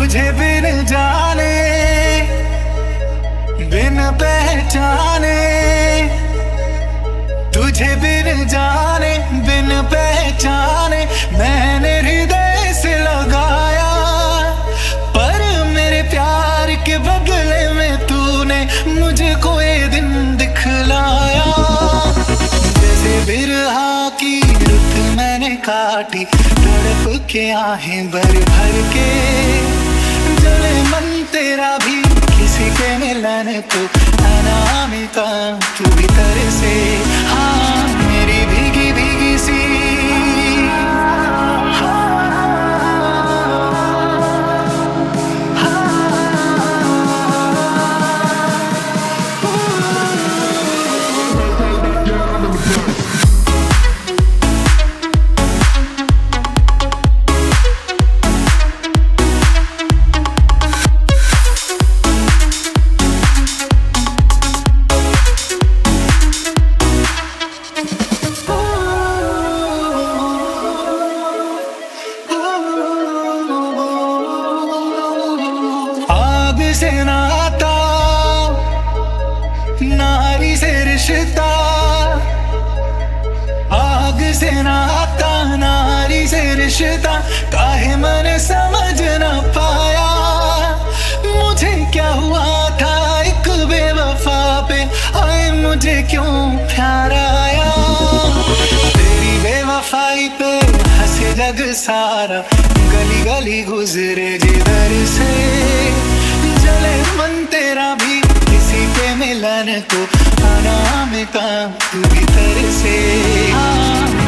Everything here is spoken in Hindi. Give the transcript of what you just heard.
तुझे बिन जाने बिन पहचाने, तुझे बिन जाने बिन पहचाने मैंने हृदय से लगाया, पर मेरे प्यार के बदले में तूने मुझे कोई दिन दिखलाया। जैसे बिरहा की रुत मैंने काटी, तड़प के आहें भर भर के, जले मन तेरा भी किसी के मिलन को अनामिका तू भीतर से। हाँ मेरी भीगी भीगी सी से नाता, नारी से रिश्ता, आग से नाता नारी से रिश्ता, काहे मैंने समझ न पाया। मुझे क्या हुआ था एक बेवफा पे, आए मुझे क्यों प्यार आया। तेरी बेवफाई पे हंसे जग सारा, गली गली गुजरे जिधर से, जले मन तेरा भी किसी के मिलन को अनामिका तू भीतर से। हाँ